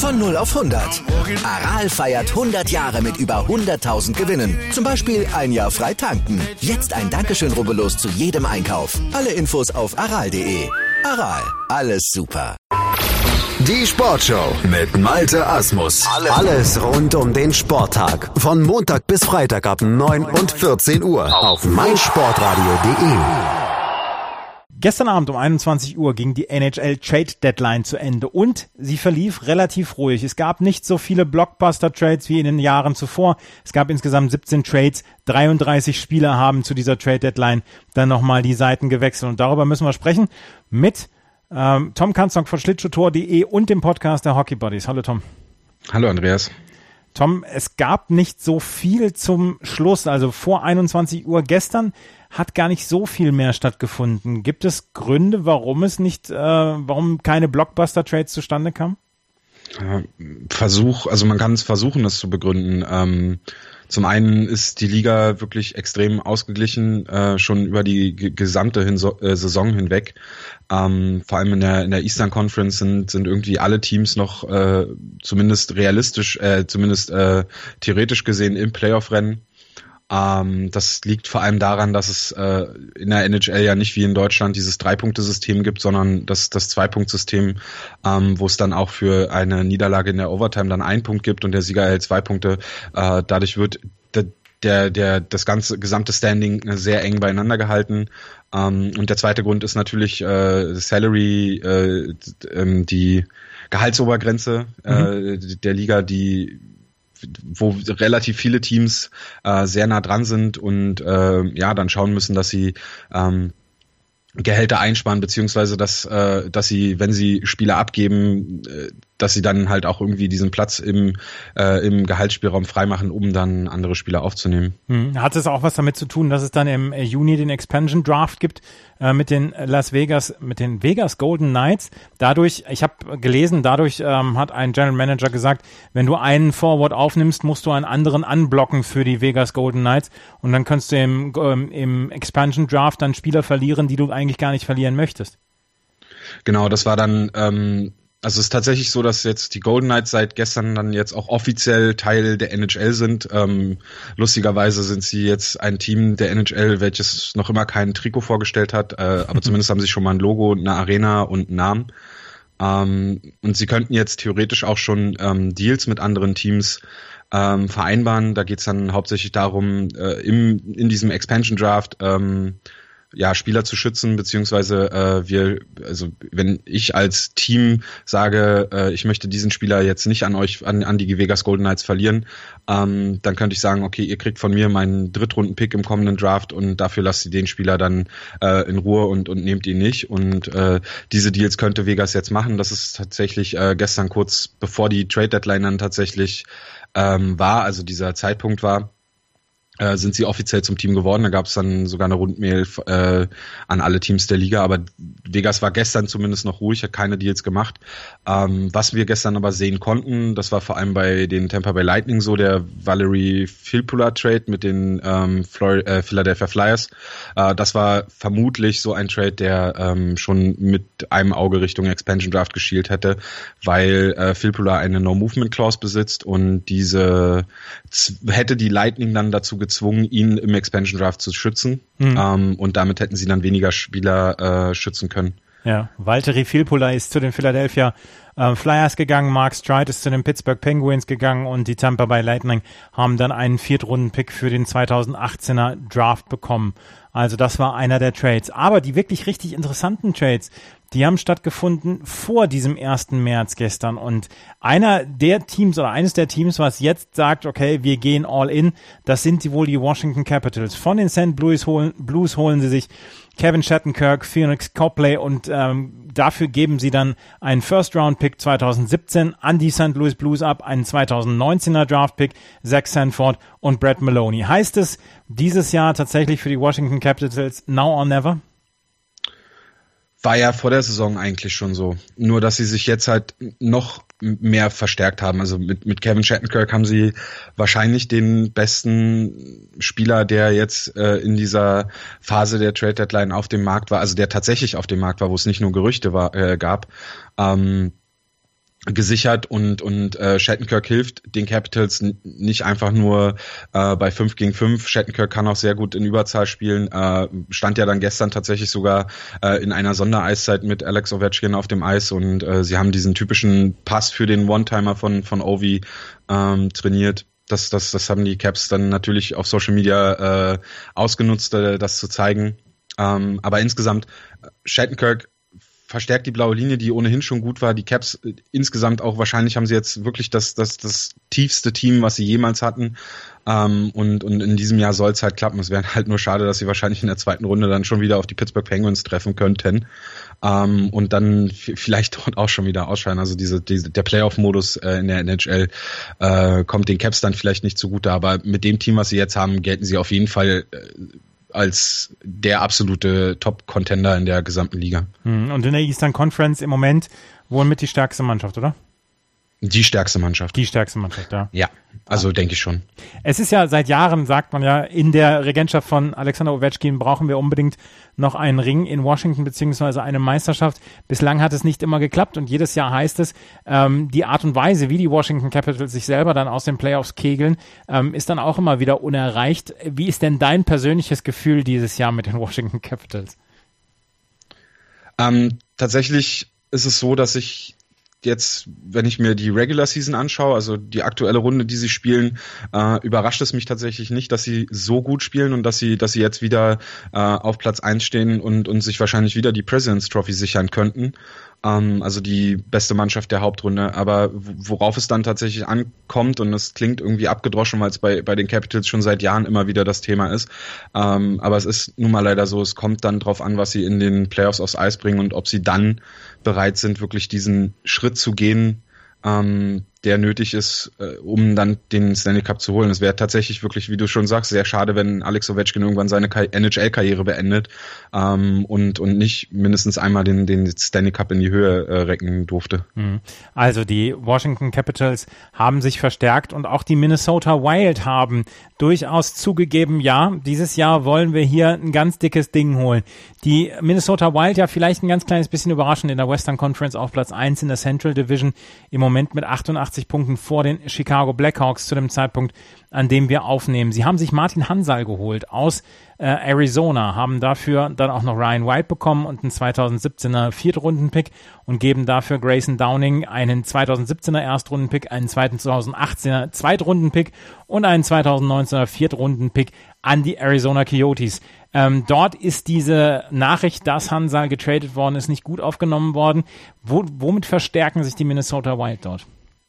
Von 0 auf 100. Aral feiert 100 Jahre mit über 100.000 Gewinnen. Zum Beispiel ein Jahr frei tanken. Jetzt ein Dankeschön, rubbellos zu jedem Einkauf. Alle Infos auf aral.de. Aral, alles super. Die Sportshow mit Malte Asmus. Alles rund um den Sporttag. Von Montag bis Freitag ab 9 und 14 Uhr auf meinsportradio.de. Gestern Abend um 21 Uhr ging die NHL Trade Deadline zu Ende und sie verlief relativ ruhig. Es gab nicht so viele Blockbuster-Trades wie in den Jahren zuvor. Es gab insgesamt 17 Trades. 33 Spieler haben zu dieser Trade Deadline dann nochmal die Seiten gewechselt. Und darüber müssen wir sprechen mit Tom Kanznock von Schlittschuhtor.de und dem Podcast der Hockey Buddies. Hallo Tom. Hallo Andreas. Tom, es gab nicht so viel zum Schluss, also vor 21 Uhr gestern hat gar nicht so viel mehr stattgefunden. Gibt es Gründe, warum warum keine Blockbuster-Trades zustande kamen? Man kann es versuchen, das zu begründen. Zum einen ist die Liga wirklich extrem ausgeglichen, schon über die gesamte Saison hinweg. Vor allem in der Eastern Conference sind irgendwie alle Teams noch zumindest theoretisch gesehen im Playoff-Rennen. Das liegt vor allem daran, dass es in der NHL ja nicht wie in Deutschland dieses 3-Punkte-System gibt, sondern das 2-Punkt-System, wo es dann auch für eine Niederlage in der Overtime dann 1 Punkt gibt und der Sieger erhält 2 Punkte. Dadurch wird das gesamte Standing sehr eng beieinander gehalten. Und der zweite Grund ist natürlich Salary, die Gehaltsobergrenze der Liga, wo relativ viele Teams sehr nah dran sind und dann schauen müssen, dass sie Gehälter einsparen, beziehungsweise dass sie, wenn sie Spieler abgeben, dass sie dann halt auch irgendwie diesen Platz im Gehaltsspielraum freimachen, um dann andere Spieler aufzunehmen. Hat es auch was damit zu tun, dass es dann im Juni den Expansion Draft gibt mit den Vegas Golden Knights? Dadurch, ich habe gelesen, hat ein General Manager gesagt, wenn du einen Forward aufnimmst, musst du einen anderen anblocken für die Vegas Golden Knights und dann kannst du im Expansion Draft dann Spieler verlieren, die du eigentlich gar nicht verlieren möchtest. Genau, das war dann also es ist tatsächlich so, dass jetzt die Golden Knights seit gestern dann jetzt auch offiziell Teil der NHL sind. Lustigerweise sind sie jetzt ein Team der NHL, welches noch immer kein Trikot vorgestellt hat, aber zumindest haben sie schon mal ein Logo, eine Arena und einen Namen. Und sie könnten jetzt theoretisch auch schon Deals mit anderen Teams vereinbaren. Da geht es dann hauptsächlich darum, in diesem Expansion Draft Spieler zu schützen, beziehungsweise wenn ich als Team sage, ich möchte diesen Spieler jetzt nicht an die Vegas Golden Knights verlieren, dann könnte ich sagen, okay, ihr kriegt von mir meinen Drittrunden-Pick im kommenden Draft und dafür lasst ihr den Spieler dann in Ruhe und nehmt ihn nicht. Und diese Deals könnte Vegas jetzt machen. Das ist tatsächlich gestern kurz bevor die Trade-Deadline dann tatsächlich war, also dieser Zeitpunkt war, sind sie offiziell zum Team geworden. Da gab es dann sogar eine Rundmail an alle Teams der Liga, aber Vegas war gestern zumindest noch ruhig, hat keine Deals gemacht. Was wir gestern aber sehen konnten, das war vor allem bei den Tampa Bay Lightning so, der Valerie Filppula-Trade mit den Philadelphia Flyers. Das war vermutlich so ein Trade, der schon mit einem Auge Richtung Expansion Draft geschielt hätte, weil Filppula eine No-Movement-Clause besitzt und diese hätte die Lightning dann dazu gezwungen, ihn im Expansion Draft zu schützen. Und damit hätten sie dann weniger Spieler schützen können. Ja, Valtteri Filppula ist zu den Philadelphia Flyers gegangen, Mark Streit ist zu den Pittsburgh Penguins gegangen und die Tampa Bay Lightning haben dann einen Viertrunden-Pick für den 2018er Draft bekommen. Also das war einer der Trades. Aber die wirklich richtig interessanten Trades, die haben stattgefunden vor diesem 1. März gestern. Und eines der Teams, was jetzt sagt, okay, wir gehen all in, das sind wohl die Washington Capitals. Von den St. Louis Blues holen sie sich Kevin Shattenkirk, Phoenix Copley und dafür geben sie dann einen First-Round-Pick 2017 an die St. Louis Blues ab, einen 2019er Draft-Pick, Zach Sanford und Brett Maloney. Heißt es dieses Jahr tatsächlich für die Washington Capitals now or never? War ja vor der Saison eigentlich schon so. Nur, dass sie sich jetzt halt noch mehr verstärkt haben. Also mit Kevin Shattenkirk haben sie wahrscheinlich den besten Spieler, der jetzt in dieser Phase der Trade Deadline auf dem Markt war, also der tatsächlich auf dem Markt war, wo es nicht nur Gerüchte gab. gesichert und Shattenkirk hilft den Capitals nicht einfach nur bei 5 gegen 5. Shattenkirk kann auch sehr gut in Überzahl spielen, stand ja dann gestern tatsächlich sogar in einer Sondereiszeit mit Alex Ovechkin auf dem Eis und sie haben diesen typischen Pass für den One-Timer von Ovi trainiert. Das haben die Caps dann natürlich auf Social Media ausgenutzt, das zu zeigen. Aber insgesamt Shattenkirk verstärkt die blaue Linie, die ohnehin schon gut war. Die Caps insgesamt auch, wahrscheinlich haben sie jetzt wirklich das tiefste Team, was sie jemals hatten. Und in diesem Jahr soll es halt klappen. Es wäre halt nur schade, dass sie wahrscheinlich in der zweiten Runde dann schon wieder auf die Pittsburgh Penguins treffen könnten. Und dann vielleicht dort auch schon wieder ausscheiden. Also der Playoff-Modus in der NHL kommt den Caps dann vielleicht nicht zugute. Aber mit dem Team, was sie jetzt haben, gelten sie auf jeden Fall als der absolute Top-Contender in der gesamten Liga. Und in der Eastern Conference im Moment wohl mit die stärkste Mannschaft, oder? Die stärkste Mannschaft. Die stärkste Mannschaft, ja. Ja, also denke ich schon. Es ist ja seit Jahren, sagt man ja, in der Regentschaft von Alexander Ovechkin brauchen wir unbedingt noch einen Ring in Washington beziehungsweise eine Meisterschaft. Bislang hat es nicht immer geklappt und jedes Jahr heißt es, die Art und Weise, wie die Washington Capitals sich selber dann aus den Playoffs kegeln, ist dann auch immer wieder unerreicht. Wie ist denn dein persönliches Gefühl dieses Jahr mit den Washington Capitals? Tatsächlich ist es so, dass ich jetzt, wenn ich mir die Regular Season anschaue, also die aktuelle Runde, die sie spielen, überrascht es mich tatsächlich nicht, dass sie so gut spielen und dass sie jetzt wieder auf Platz 1 stehen und sich wahrscheinlich wieder die President's Trophy sichern könnten. Also die beste Mannschaft der Hauptrunde. Aber worauf es dann tatsächlich ankommt, und es klingt irgendwie abgedroschen, weil es bei den Capitals schon seit Jahren immer wieder das Thema ist. Aber es ist nun mal leider so, es kommt dann drauf an, was sie in den Playoffs aufs Eis bringen und ob sie dann bereit sind, wirklich diesen Schritt zu gehen, der nötig ist, um dann den Stanley Cup zu holen. Es wäre tatsächlich wirklich, wie du schon sagst, sehr schade, wenn Alex Ovechkin irgendwann seine NHL-Karriere beendet und nicht mindestens einmal den Stanley Cup in die Höhe recken durfte. Also die Washington Capitals haben sich verstärkt und auch die Minnesota Wild haben durchaus zugegeben, ja, dieses Jahr wollen wir hier ein ganz dickes Ding holen. Die Minnesota Wild ja vielleicht ein ganz kleines bisschen überraschend in der Western Conference auf Platz 1 in der Central Division, im Moment mit 88 Punkten vor den Chicago Blackhawks zu dem Zeitpunkt, an dem wir aufnehmen. Sie haben sich Martin Hansal geholt aus Arizona, haben dafür dann auch noch Ryan White bekommen und einen 2017er Viertrunden-Pick und geben dafür Grayson Downing einen 2017er Erstrunden-Pick, einen 2018er Zweitrunden-Pick und einen 2019er Viertrunden-Pick an die Arizona Coyotes. Dort ist diese Nachricht, dass Hansal getradet worden ist, nicht gut aufgenommen worden. Womit verstärken sich die Minnesota Wild dort?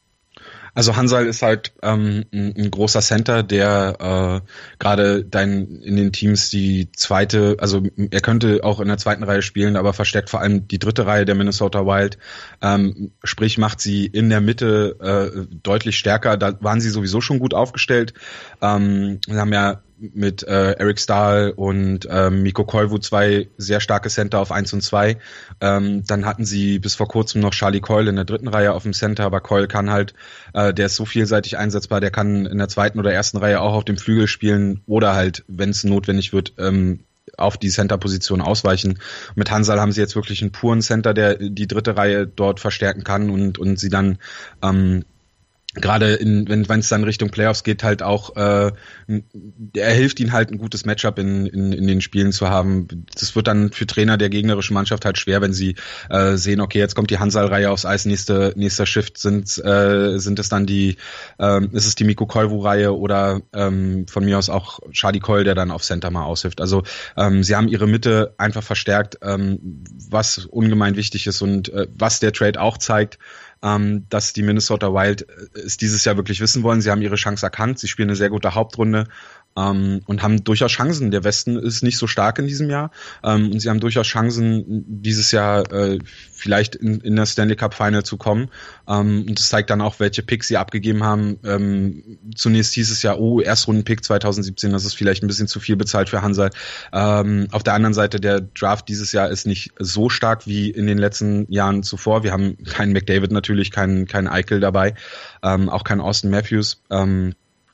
Also Hansal ist halt ein großer Center, der gerade in den Teams die zweite, also er könnte auch in der zweiten Reihe spielen, aber verstärkt vor allem die dritte Reihe der Minnesota Wild. Sprich, macht sie in der Mitte deutlich stärker. Da waren sie sowieso schon gut aufgestellt. Wir haben ja mit Eric Staal und Mikko Koivu 2 sehr starke Center auf 1 und 2. Dann hatten sie bis vor kurzem noch Charlie Coyle in der dritten Reihe auf dem Center, aber Coyle kann halt, der ist so vielseitig einsetzbar, der kann in der zweiten oder ersten Reihe auch auf dem Flügel spielen oder halt, wenn es notwendig wird, auf die Center-Position ausweichen. Mit Hansal haben sie jetzt wirklich einen puren Center, der die dritte Reihe dort verstärken kann und sie dann gerade wenn es dann Richtung Playoffs geht, halt auch, er hilft ihnen halt ein gutes Matchup in den Spielen zu haben. Das wird dann für Trainer der gegnerischen Mannschaft halt schwer, wenn sie sehen, okay, jetzt kommt die Hansal-Reihe aufs Eis, nächster Shift sind es dann ist es die Mikko Koivu-Reihe oder von mir aus auch Charlie Coyle, der dann auf Center mal aushilft. Also sie haben ihre Mitte einfach verstärkt, was ungemein wichtig ist und was der Trade auch zeigt, dass die Minnesota Wild es dieses Jahr wirklich wissen wollen. Sie haben ihre Chance erkannt, sie spielen eine sehr gute Hauptrunde und haben durchaus Chancen. Der Westen ist nicht so stark in diesem Jahr und sie haben durchaus Chancen, dieses Jahr vielleicht in das Stanley Cup Final zu kommen. Und das zeigt dann auch, welche Picks sie abgegeben haben. Zunächst hieß es ja, Erstrunden-Pick 2017, das ist vielleicht ein bisschen zu viel bezahlt für Hansal. Auf der anderen Seite, der Draft dieses Jahr ist nicht so stark wie in den letzten Jahren zuvor. Wir haben keinen McDavid natürlich, keinen Eichel dabei, auch keinen Austin Matthews.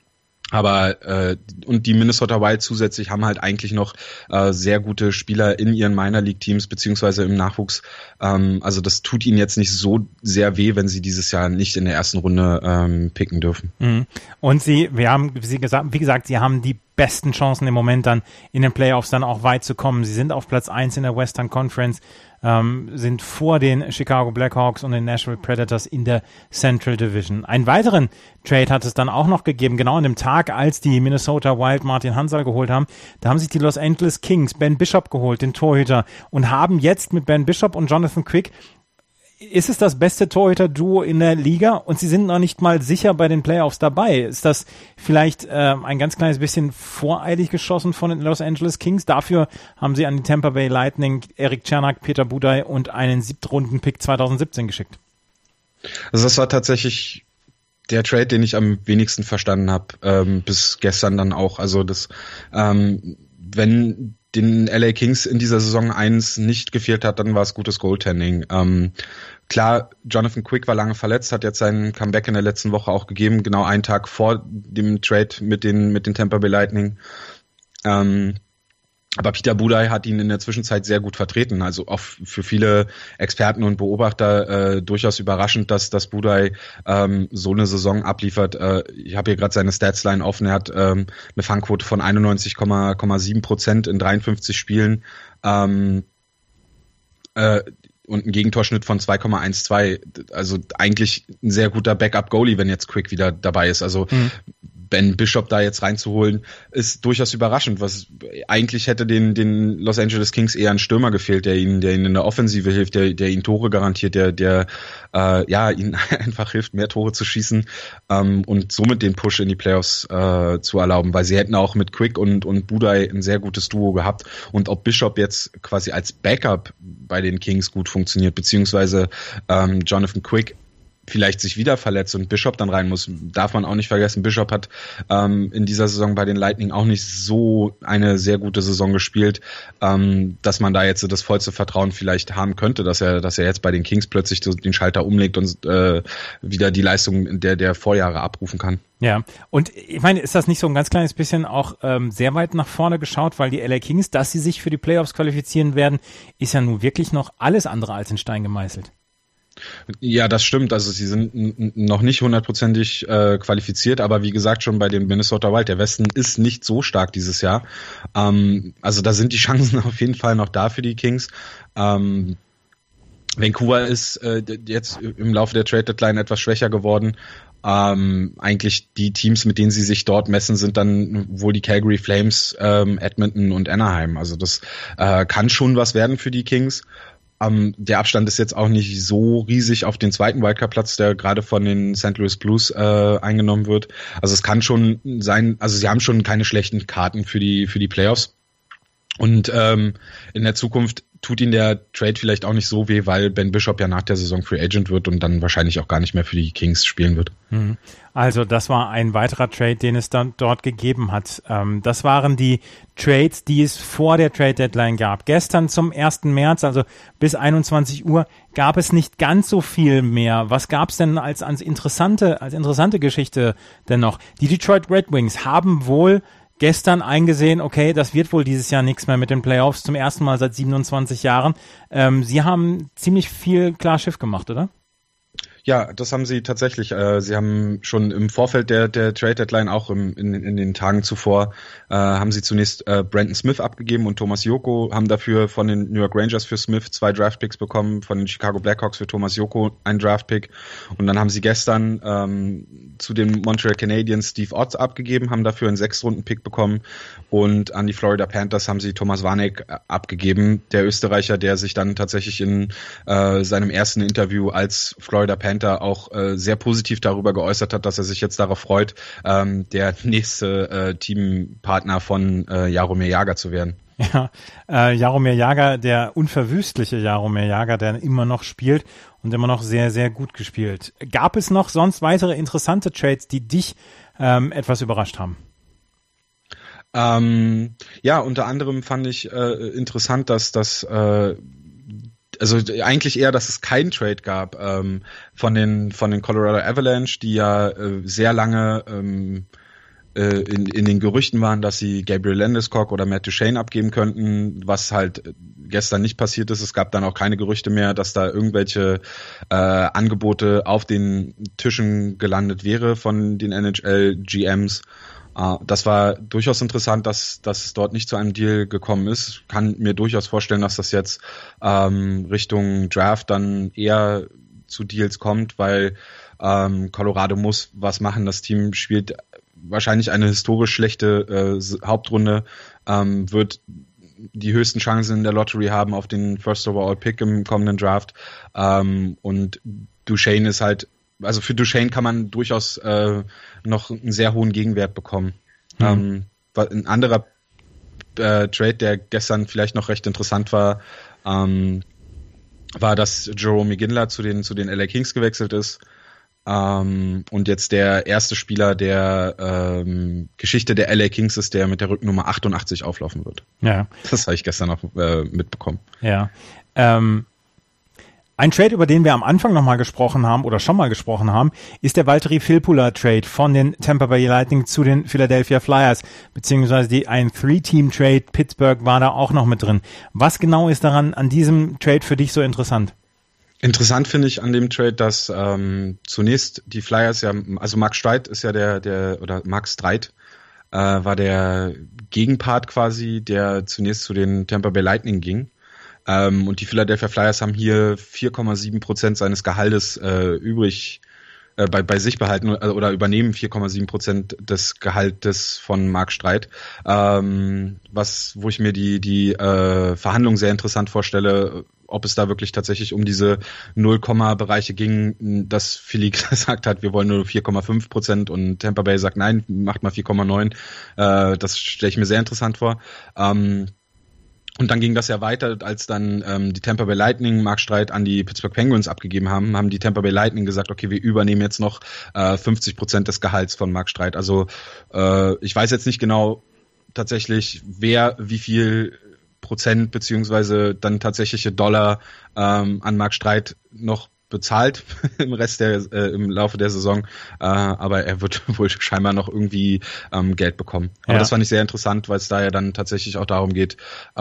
Aber und die Minnesota Wild zusätzlich haben halt eigentlich noch sehr gute Spieler in ihren Minor League Teams beziehungsweise im Nachwuchs. Also das tut ihnen jetzt nicht so sehr weh, wenn sie dieses Jahr nicht in der ersten Runde picken dürfen. Und wie gesagt, sie haben die besten Chancen im Moment dann in den Playoffs dann auch weit zu kommen. Sie sind auf Platz 1 in der Western Conference, sind vor den Chicago Blackhawks und den Nashville Predators in der Central Division. Einen weiteren Trade hat es dann auch noch gegeben, genau an dem Tag, als die Minnesota Wild Martin Hansal geholt haben. Da haben sich die Los Angeles Kings Ben Bishop geholt, den Torhüter, und haben jetzt mit Ben Bishop und Jonathan Quick, ist es das beste Torhüter-Duo in der Liga und sie sind noch nicht mal sicher bei den Playoffs dabei. Ist das vielleicht ein ganz kleines bisschen voreilig geschossen von den Los Angeles Kings? Dafür haben sie an die Tampa Bay Lightning Erik Cernak, Peter Budaj und einen 7-Runden-Pick 2017 geschickt. Also das war tatsächlich der Trade, den ich am wenigsten verstanden habe, bis gestern dann auch. Also das, wenn den LA Kings in dieser Saison 1 nicht gefehlt hat, dann war es gutes Goaltending. Klar, Jonathan Quick war lange verletzt, hat jetzt seinen Comeback in der letzten Woche auch gegeben, genau einen Tag vor dem Trade mit den Tampa Bay Lightning. Aber Peter Budaj hat ihn in der Zwischenzeit sehr gut vertreten. Also auch für viele Experten und Beobachter durchaus überraschend, dass Budaj so eine Saison abliefert. Ich habe hier gerade seine Statsline offen. Er hat eine Fangquote von 91,7% in 53 Spielen und einen Gegentorschnitt von 2,12. Also eigentlich ein sehr guter Backup-Goalie, wenn jetzt Quick wieder dabei ist. Also Ben Bishop da jetzt reinzuholen, ist durchaus überraschend. Was eigentlich hätte den Los Angeles Kings eher ein Stürmer gefehlt, der ihnen in der Offensive hilft, der ihnen Tore garantiert, der ihnen einfach hilft, mehr Tore zu schießen und somit den Push in die Playoffs zu erlauben, weil sie hätten auch mit Quick und Budaj ein sehr gutes Duo gehabt. Und ob Bishop jetzt quasi als Backup bei den Kings gut funktioniert, beziehungsweise Jonathan Quick vielleicht sich wieder verletzt und Bishop dann rein muss, darf man auch nicht vergessen. Bishop hat in dieser Saison bei den Lightning auch nicht so eine sehr gute Saison gespielt, dass man da jetzt das vollste Vertrauen vielleicht haben könnte, dass er jetzt bei den Kings plötzlich den Schalter umlegt und wieder die Leistung der Vorjahre abrufen kann. Ja, und ich meine, ist das nicht so ein ganz kleines bisschen auch sehr weit nach vorne geschaut, weil die LA Kings, dass sie sich für die Playoffs qualifizieren werden, ist ja nun wirklich noch alles andere als in Stein gemeißelt. Ja, das stimmt. Also sie sind noch nicht hundertprozentig qualifiziert, aber wie gesagt schon bei den Minnesota Wild, der Westen ist nicht so stark dieses Jahr. Also da sind die Chancen auf jeden Fall noch da für die Kings. Vancouver ist jetzt im Laufe der Trade Deadline etwas schwächer geworden. Eigentlich die Teams, mit denen sie sich dort messen, sind dann wohl die Calgary Flames, Edmonton und Anaheim. Also das kann schon was werden für die Kings. Der Abstand ist jetzt auch nicht so riesig auf den zweiten Wildcard-Platz, der gerade von den St. Louis Blues eingenommen wird. Also es kann schon sein, also sie haben schon keine schlechten Karten für die Playoffs. Und in der Zukunft tut ihnen der Trade vielleicht auch nicht so weh, weil Ben Bishop ja nach der Saison Free Agent wird und dann wahrscheinlich auch gar nicht mehr für die Kings spielen wird. Also das war ein weiterer Trade, den es dann dort gegeben hat. Das waren die Trades, die es vor der Trade Deadline gab. Gestern zum 1. März, also bis 21 Uhr, gab es nicht ganz so viel mehr. Was gab es denn als interessante Geschichte denn noch? Die Detroit Red Wings haben wohl gestern eingesehen, okay, das wird wohl dieses Jahr nichts mehr mit den Playoffs, zum ersten Mal seit 27 Jahren. Sie haben ziemlich viel klar Schiff gemacht, oder? Ja, das haben sie tatsächlich. Sie haben schon im Vorfeld der Trade Deadline, auch in den Tagen zuvor, haben sie zunächst Brandon Smith abgegeben und Thomas Joko, haben dafür von den New York Rangers für Smith 2 Draftpicks bekommen, von den Chicago Blackhawks für Thomas Joko einen Draftpick. Und dann haben sie gestern zu den Montreal Canadiens Steve Ott abgegeben, haben dafür einen 6-Runden-Pick bekommen. Und an die Florida Panthers haben sie Thomas Warneck abgegeben, der Österreicher, der sich dann tatsächlich in seinem ersten Interview als Florida Panthers auch sehr positiv darüber geäußert hat, dass er sich jetzt darauf freut, der nächste Teampartner von Jaromir Jagr zu werden. Ja, Jaromir Jagr, der unverwüstliche Jaromir Jagr, der immer noch spielt und immer noch sehr, sehr gut gespielt. Gab es noch sonst weitere interessante Trades, die dich etwas überrascht haben? Ja, unter anderem fand ich interessant, dass also eigentlich eher, dass es keinen Trade gab von den Colorado Avalanche, die ja sehr lange in den Gerüchten waren, dass sie Gabriel Landeskog oder Matt Duchene abgeben könnten, was halt gestern nicht passiert ist. Es gab dann auch keine Gerüchte mehr, dass da irgendwelche Angebote auf den Tischen gelandet wäre von den NHL-GMs. Das war durchaus interessant, dass es dort nicht zu einem Deal gekommen ist. Kann mir durchaus vorstellen, dass das jetzt Richtung Draft dann eher zu Deals kommt, weil Colorado muss was machen. Das Team spielt wahrscheinlich eine historisch schlechte Hauptrunde, wird die höchsten Chancen in der Lottery haben auf den First Overall Pick im kommenden Draft. Und Duchene ist halt, also für Duchene kann man durchaus noch einen sehr hohen Gegenwert bekommen. Ein anderer Trade, der gestern vielleicht noch recht interessant war, war, dass Jarome Iginla zu den LA Kings gewechselt ist. Und jetzt der erste Spieler der Geschichte der LA Kings ist, der mit der Rückennummer 88 auflaufen wird. Ja. Das habe ich gestern noch mitbekommen. Ja. Ein Trade, über den wir am Anfang nochmal gesprochen haben oder schon mal gesprochen haben, ist der Valtteri Filppula-Trade von den Tampa Bay Lightning zu den Philadelphia Flyers, beziehungsweise ein 3-Team-Trade. Pittsburgh war da auch noch mit drin. Was genau ist daran an diesem Trade für dich so interessant? Interessant finde ich an dem Trade, dass zunächst die Flyers ja, also Mark Streit ist ja Mark Streit war der Gegenpart quasi, der zunächst zu den Tampa Bay Lightning ging. Und die Philadelphia Flyers haben hier 4,7% seines Gehaltes übrig bei sich behalten oder übernehmen 4,7% des Gehaltes von Mark Streit, wo ich mir die Verhandlungen sehr interessant vorstelle, ob es da wirklich tatsächlich um diese 0-Bereiche ging, dass Philly gesagt hat, wir wollen nur 4,5% und Tampa Bay sagt, nein, macht mal 4,9%. Das stelle ich mir sehr interessant vor. Und dann ging das ja weiter, als dann die Tampa Bay Lightning Mark Streit an die Pittsburgh Penguins abgegeben haben die Tampa Bay Lightning gesagt, okay, wir übernehmen jetzt noch 50% des Gehalts von Mark Streit. Also ich weiß jetzt nicht genau tatsächlich, wer wie viel Prozent beziehungsweise dann tatsächliche Dollar an Mark Streit noch bezahlt im Laufe der Saison, aber er wird wohl scheinbar noch irgendwie Geld bekommen. Aber das fand ich sehr interessant, weil es da ja dann tatsächlich auch darum geht,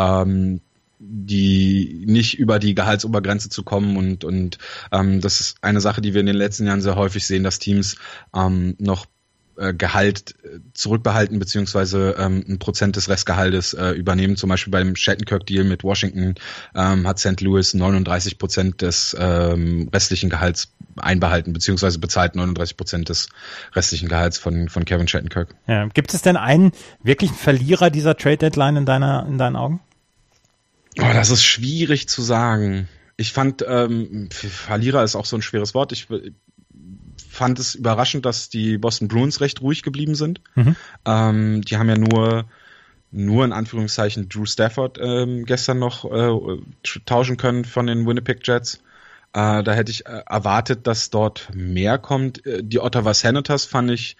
die nicht über die Gehaltsobergrenze zu kommen und das ist eine Sache, die wir in den letzten Jahren sehr häufig sehen, dass Teams noch Gehalt zurückbehalten beziehungsweise ein Prozent des Restgehaltes übernehmen. Zum Beispiel beim Shattenkirk-Deal mit Washington hat St. Louis 39% des restlichen Gehalts einbehalten beziehungsweise bezahlt 39% des restlichen Gehalts von Kevin Shattenkirk. Ja. Gibt es denn einen wirklichen Verlierer dieser Trade-Deadline in deinen Augen? Oh, das ist schwierig zu sagen. Ich fand, Verlierer ist auch so ein schweres Wort. Ich fand es überraschend, dass die Boston Bruins recht ruhig geblieben sind. Die haben ja nur in Anführungszeichen Drew Stafford gestern noch tauschen können von den Winnipeg Jets. Da hätte ich erwartet, dass dort mehr kommt. Die Ottawa Senators fand ich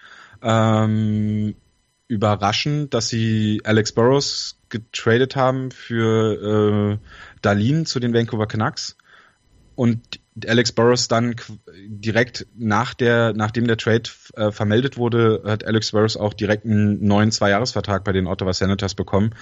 überraschend, dass sie Alex Burrows getradet haben für Dahlin zu den Vancouver Canucks. Und Alex Burrows dann direkt nachdem der Trade vermeldet wurde, hat Alex Burrows auch direkt einen neuen 2-Jahres-Vertrag bei den Ottawa Senators bekommen.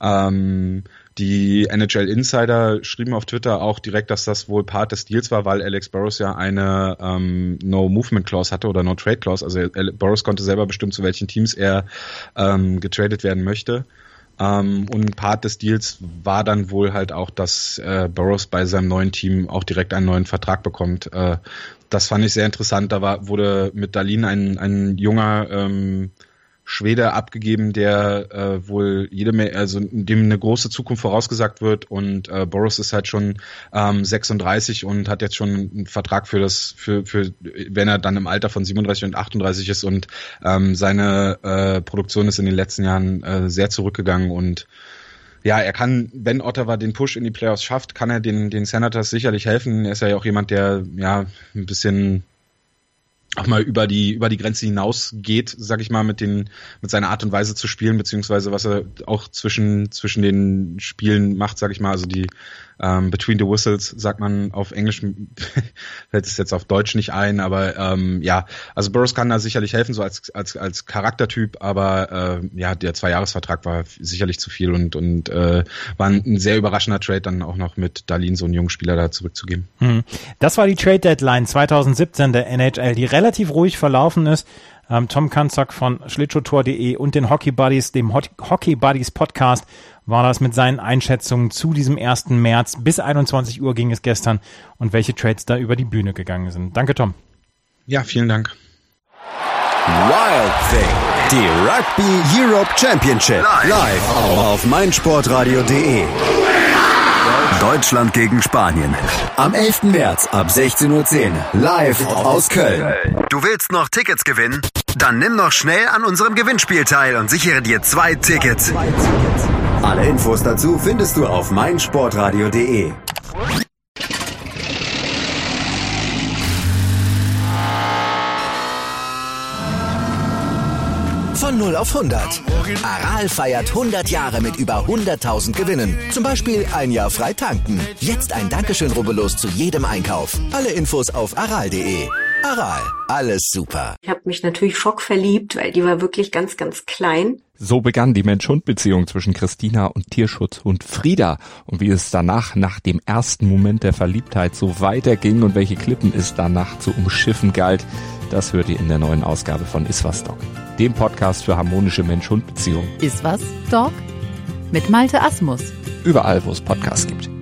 Die NHL Insider schrieben auf Twitter auch direkt, dass das wohl Part des Deals war, weil Alex Burrows ja eine No-Movement-Clause hatte oder No-Trade-Clause. Also Burrows konnte selber bestimmen, zu welchen Teams er getradet werden möchte. Und Part des Deals war dann wohl halt auch, dass Burrows bei seinem neuen Team auch direkt einen neuen Vertrag bekommt. Das fand ich sehr interessant. Da wurde mit Dahlin ein junger Schwede abgegeben, der wohl dem eine große Zukunft vorausgesagt wird, und Burrows ist halt schon 36 und hat jetzt schon einen Vertrag für wenn er dann im Alter von 37 und 38 ist, und seine Produktion ist in den letzten Jahren sehr zurückgegangen, und ja, er kann, wenn Ottawa den Push in die Playoffs schafft, kann er den Senators sicherlich helfen. Er ist ja auch jemand, der ja ein bisschen auch mal über die Grenze hinausgeht, sag ich mal, mit seiner Art und Weise zu spielen, beziehungsweise was er auch zwischen den Spielen macht, sag ich mal, also die Between the Whistles sagt man auf Englisch, fällt es jetzt auf Deutsch nicht ein, aber ja, also Burroughs kann da sicherlich helfen, so als Charaktertyp, aber ja, der 2-Jahres-Vertrag war sicherlich zu viel und war ein sehr überraschender Trade, dann auch noch mit Dahlin so einen jungen Spieler da zurückzugeben. Das war die Trade-Deadline 2017 der NHL, die relativ ruhig verlaufen ist. Tom Kanzak von Schlittschuhtour.de und den Hockey Buddies, dem Hockey Buddies Podcast, war das mit seinen Einschätzungen zu diesem 1. März. Bis 21 Uhr ging es gestern und welche Trades da über die Bühne gegangen sind. Danke, Tom. Ja, vielen Dank. Wild Thing, die Rugby Europe Championship, live auf meinsportradio.de. Deutschland gegen Spanien. Am 11. März ab 16:10 Uhr live aus Köln. Du willst noch Tickets gewinnen? Dann nimm noch schnell an unserem Gewinnspiel teil und sichere dir 2 Tickets. Alle Infos dazu findest du auf meinsportradio.de. Von 0 auf 100. Aral feiert 100 Jahre mit über 100.000 Gewinnen. Zum Beispiel ein Jahr frei tanken. Jetzt ein Dankeschön, rubbellos zu jedem Einkauf. Alle Infos auf aral.de. Aral, alles super. Ich habe mich natürlich schockverliebt, weil die war wirklich ganz, ganz klein. So begann die Mensch-Hund-Beziehung zwischen Christina und Tierschutzhund Frieda. Und wie es danach, nach dem ersten Moment der Verliebtheit, so weiterging und welche Klippen es danach zu umschiffen galt, das hört ihr in der neuen Ausgabe von Iswas Dog, dem Podcast für harmonische Mensch-Hund-Beziehungen. Iswas Dog? Mit Malte Asmus. Überall, wo es Podcasts gibt.